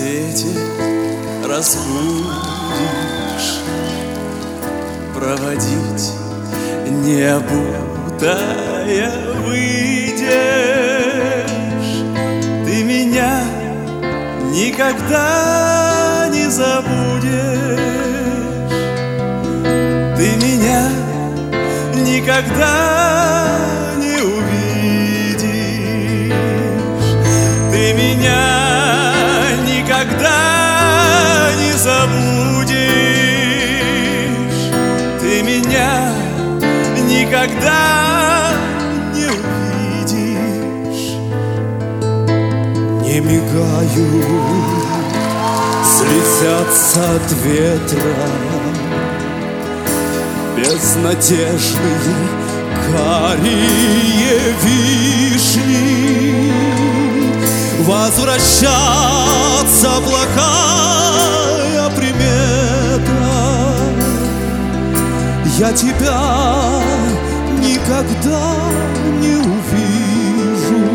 рассвете разбудишь, проводить не обутая выйдешь. Ты меня никогда не забудешь, ты меня никогда не увидишь, ты меня никогда не забудешь, ты меня никогда не увидишь. Не мигаю, слезятся от ветра безнадежные карие вишни. Возвращаться плохая примета. Я тебя никогда не увижу.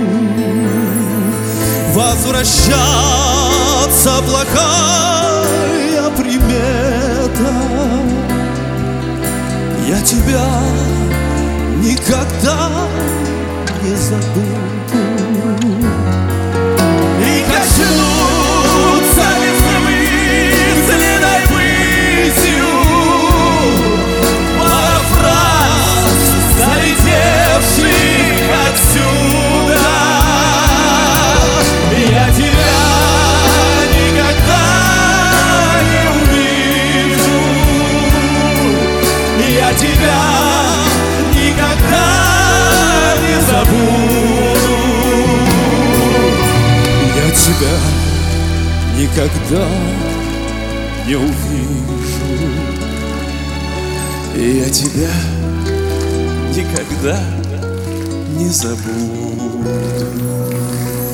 Возвращаться плохая примета. Я тебя никогда не забуду. И коснуться весны зеленой высью парафраз залетевших отсюда. Я тебя никогда не увижу, я тебя никогда не забуду. Я тебя никогда не увижу. И я тебя никогда не забуду.